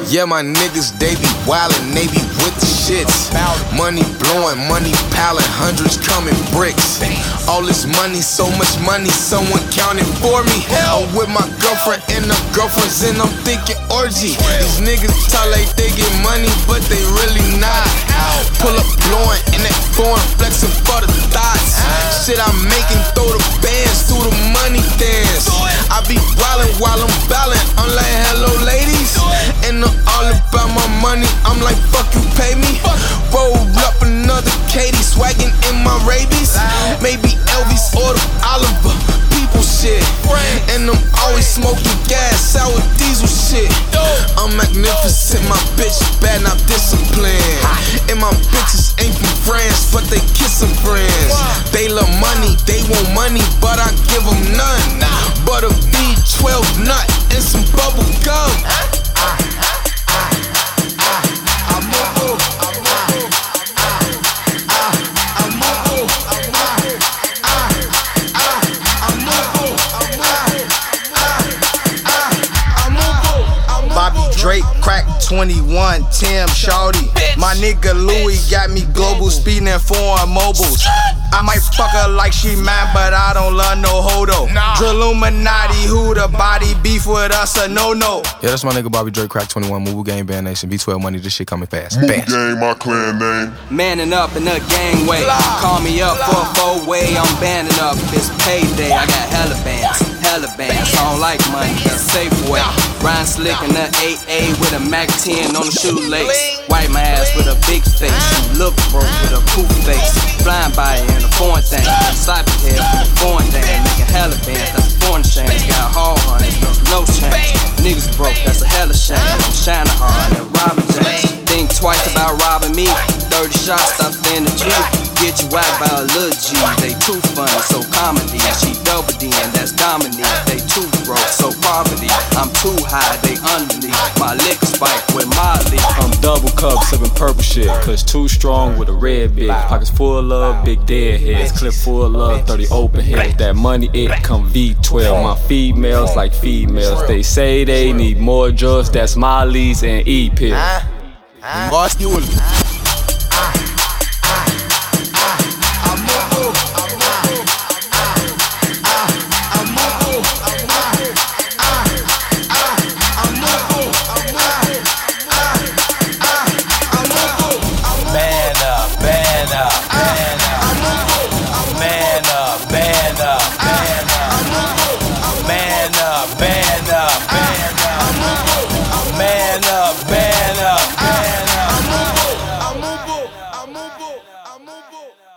Yeah, my niggas, they be wildin', they be with the shits. Money blowing, money piling, hundreds coming bricks. All this money, so much money, someone counted for me. I'm with my girlfriend and the girlfriends, and I'm thinking orgy. These niggas talk like they get money, but they really not. Pull up blowing in that foreign, flexing for the thoughts. Shit I'm making, throw the bands, do the money dance. I be wildin' while I'm ballin', I'm like hello ladies. And I'm all about my money, I'm like fuck you pay me. Roll up another Katie, swaggin' in my rabies. Maybe Elvis or the Oliver, people shit. And I'm always smoking gas, sour diesel shit. I'm magnificent, my bitch bad, not disciplined. And my bitches ain't from France, but they kissin' friends. They love money, they want money, but I give them none. But a B12 nut and some bubble gum. Drake, crack 21, Tim, Shawty. My nigga Louis got me global, speeding in foreign mobiles. I might fuck her like she mine, but I don't love no hodo. Drilluminati, who the body beef with us a no-no. Yeah, that's my nigga Bobby Drake, crack 21, Mubu Gang, Band Nation, B12 Money, this shit coming fast. Mubu Gang, my clan name. Manning up in the gangway. Call me up for a four-way, I'm banding up. It's payday, I got hella bands. I don't like money, that's safe way. Ryan slick in the 8A with a Mac 10 on the shoelace. Wipe my ass with a big face. You look broke with a poof face. Flying by in a foreign thing. Cyber head from a foreign thing. Making hella bands, that's a foreign change. Got hard hunters, no change. Niggas broke, that's a hella shame. I'm shining hard and robbing James. Think twice about robbing me. 30 shots, stop in the G. Get you whacked by a little G. They too funny, so comedy. She double D and that's Dominique. They too broke, so poverty. I'm too high, they underneath. My liquor spike with Molly. I'm double cup, sipping purple shit. Cause too strong with a red bitch. Pockets full of big dead heads. Clip full of 30 open heads. That money, it come V12. My females like females. They say they need more drugs. That's Molly's and E-pills. I'm Mubu.